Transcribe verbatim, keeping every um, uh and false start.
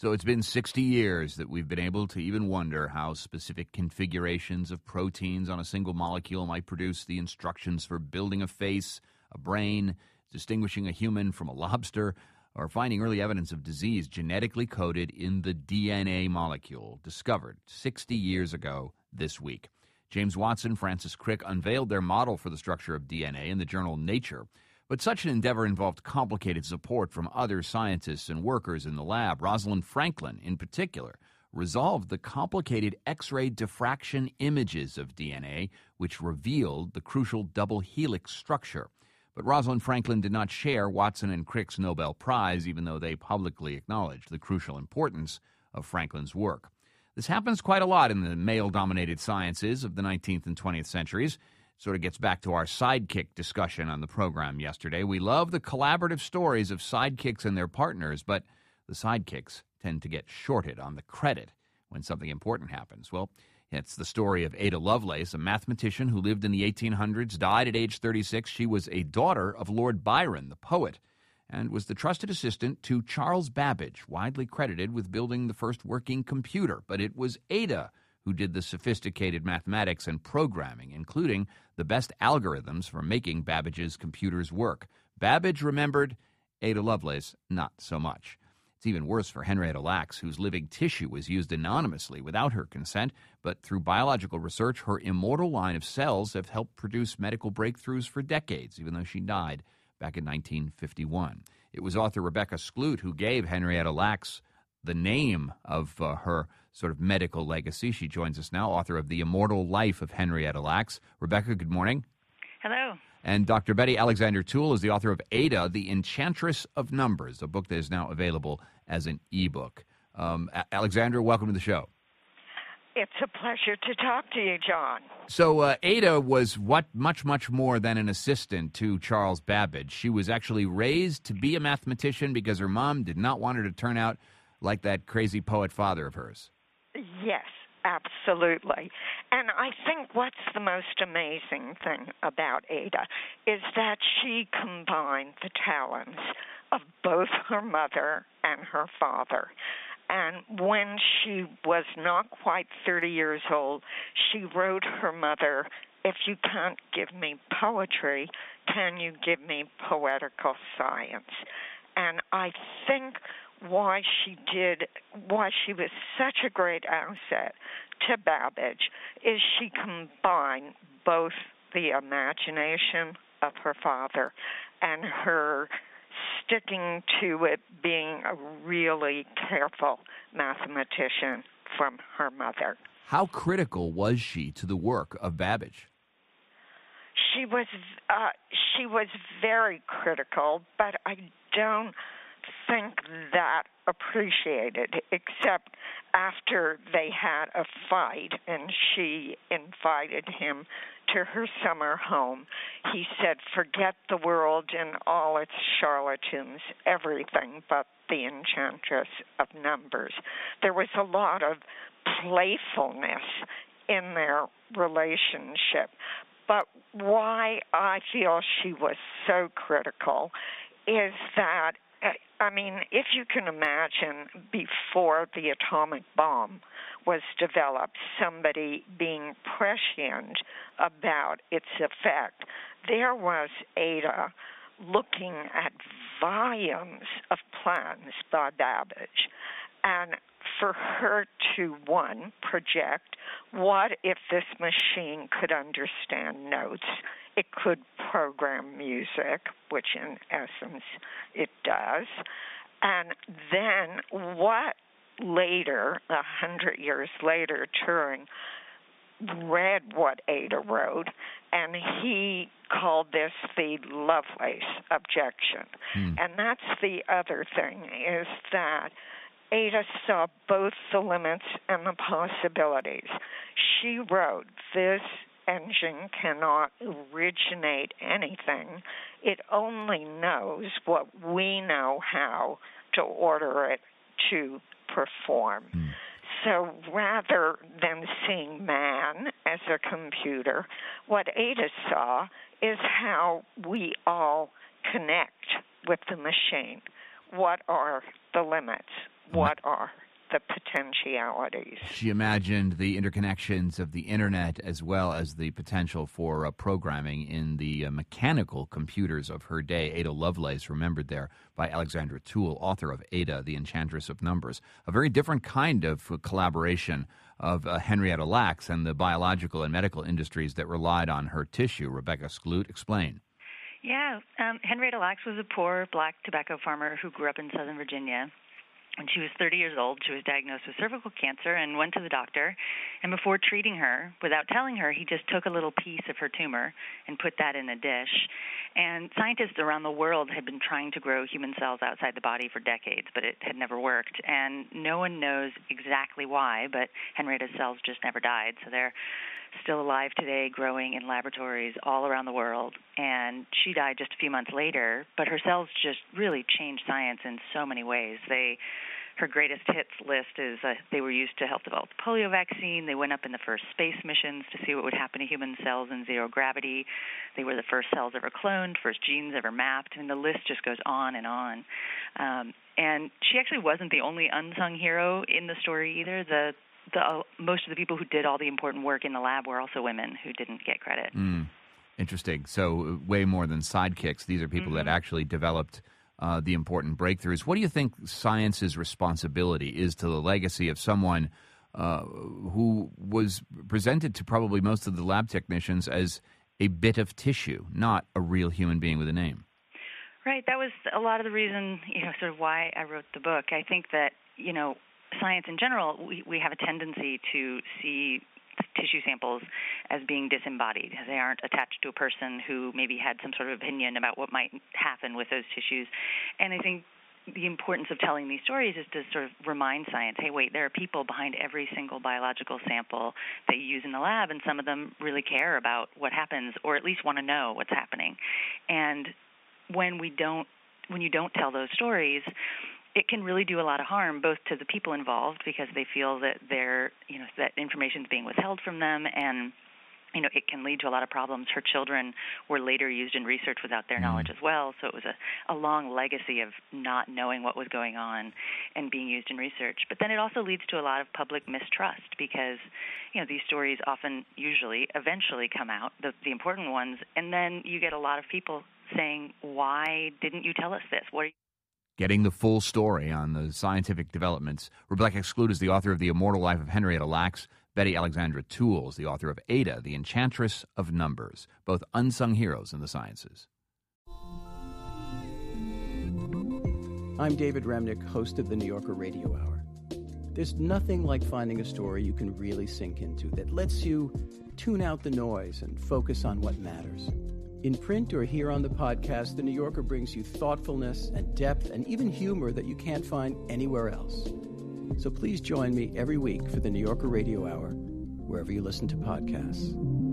So it's been sixty years that we've been able to even wonder how specific configurations of proteins on a single molecule might produce the instructions for building a face, a brain, distinguishing a human from a lobster, or finding early evidence of disease genetically coded in the D N A molecule discovered sixty years ago this week. James Watson, Francis Crick unveiled their model for the structure of D N A in the journal Nature. But such an endeavor involved complicated support from other scientists and workers in the lab. Rosalind Franklin, in particular, resolved the complicated X-ray diffraction images of D N A, which revealed the crucial double helix structure. But Rosalind Franklin did not share Watson and Crick's Nobel Prize, even though they publicly acknowledged the crucial importance of Franklin's work. This happens quite a lot in the male-dominated sciences of the nineteenth and twentieth centuries. It sort of gets back to our sidekick discussion on the program yesterday. We love the collaborative stories of sidekicks and their partners, but the sidekicks tend to get shorted on the credit when something important happens. Well, it's the story of Ada Lovelace, a mathematician who lived in the eighteen hundreds, died at age thirty-six. She was a daughter of Lord Byron, the poet, and was the trusted assistant to Charles Babbage, widely credited with building the first working computer. But it was Ada who did the sophisticated mathematics and programming, including the best algorithms for making Babbage's computers work. Babbage remembered, Ada Lovelace not so much. It's even worse for Henrietta Lacks, whose living tissue was used anonymously without her consent, but through biological research, her immortal line of cells have helped produce medical breakthroughs for decades, even though she died back in nineteen fifty-one. It was author Rebecca Skloot who gave Henrietta Lacks the name of uh, her sort of medical legacy. She joins us now, author of The Immortal Life of Henrietta Lacks. Rebecca, good morning. Hello. And Doctor Betty Alexander Toole is the author of Ada, The Enchantress of Numbers, a book that is now available as an ebook. Um, Alexandra, welcome to the show. It's a pleasure to talk to you, John. So uh, Ada was what much, much more than an assistant to Charles Babbage. She was actually raised to be a mathematician because her mom did not want her to turn out like that crazy poet father of hers. Yes, absolutely. And I think what's the most amazing thing about Ada is that she combined the talents of both her mother and her father. And when she was not quite thirty years old, she wrote her mother, "If you can't give me poetry, can you give me poetical science?" And I think why she did, why she was such a great asset to Babbage is she combined both the imagination of her father and her sticking to it being a really careful mathematician from her mother. How critical was she to the work of Babbage? She was uh, she was very critical, but I don't think that appreciated, except after they had a fight and she invited him to her summer home. He said, "Forget the world and all its charlatans, everything but the enchantress of numbers." There was a lot of playfulness in their relationship. But why I feel she was so critical is that, I mean, if you can imagine before the atomic bomb was developed, somebody being prescient about its effect, there was Ada looking at volumes of plans by Babbage. And for her to, one, project, what if this machine could understand notes? It could program music, which in essence it does. And then what later, a hundred years later, Turing read what Ada wrote, and he called this the Lovelace objection. Hmm. And that's the other thing, is that Ada saw both the limits and the possibilities. She wrote, "This engine cannot originate anything. It only knows what we know how to order it to perform." Mm. So rather than seeing man as a computer, what Ada saw is how we all connect with the machine. What are the limits? what are the potentialities. She imagined the interconnections of the internet as well as the potential for uh, programming in the uh, mechanical computers of her day. Ada Lovelace, remembered there by Alexandra Toole, author of Ada, the Enchantress of Numbers. A very different kind of uh, collaboration of uh, Henrietta Lacks and the biological and medical industries that relied on her tissue. Rebecca Skloot, explain. Yeah, um, Henrietta Lacks was a poor black tobacco farmer who grew up in Southern Virginia. When she was thirty years old, she was diagnosed with cervical cancer and went to the doctor. And before treating her, without telling her, he just took a little piece of her tumor and put that in a dish. And scientists around the world had been trying to grow human cells outside the body for decades, but it had never worked. And no one knows exactly why, but Henrietta's cells just never died. So they're still alive today, growing in laboratories all around the world. And she died just a few months later, but her cells just really changed science in so many ways. They Her greatest hits list is uh, they were used to help develop the polio vaccine. They went up in the first space missions to see what would happen to human cells in zero gravity. They were the first cells ever cloned, first genes ever mapped. I mean, the list just goes on and on. Um, and she actually wasn't the only unsung hero in the story either. The The, uh, most of the people who did all the important work in the lab were also women who didn't get credit. Mm, interesting. So way more than sidekicks. These are people mm-hmm. that actually developed uh, the important breakthroughs. What do you think science's responsibility is to the legacy of someone uh, who was presented to probably most of the lab technicians as a bit of tissue, not a real human being with a name? Right. That was a lot of the reason, you know, sort of why I wrote the book. I think that, you know, science in general, we, we have a tendency to see tissue samples as being disembodied. They aren't attached to a person who maybe had some sort of opinion about what might happen with those tissues. And I think the importance of telling these stories is to sort of remind science, hey, wait, there are people behind every single biological sample that you use in the lab, and some of them really care about what happens, or at least want to know what's happening. And when we don't, when you don't tell those stories, it can really do a lot of harm, both to the people involved because they feel that they're, you know, that information is being withheld from them, and you know, it can lead to a lot of problems. Her children were later used in research without their knowledge as well, so it was a, a long legacy of not knowing what was going on and being used in research. But then it also leads to a lot of public mistrust because, you know, these stories often, usually, eventually come out, the, the important ones, and then you get a lot of people saying, why didn't you tell us this? What are you Getting the full story on the scientific developments. Rebecca Skloot is the author of The Immortal Life of Henrietta Lacks. Betty Alexandra Toole is the author of Ada, the Enchantress of Numbers, both unsung heroes in the sciences. I'm David Remnick, host of the New Yorker Radio Hour. There's nothing like finding a story you can really sink into that lets you tune out the noise and focus on what matters. In print or here on the podcast, The New Yorker brings you thoughtfulness and depth and even humor that you can't find anywhere else. So please join me every week for The New Yorker Radio Hour, wherever you listen to podcasts.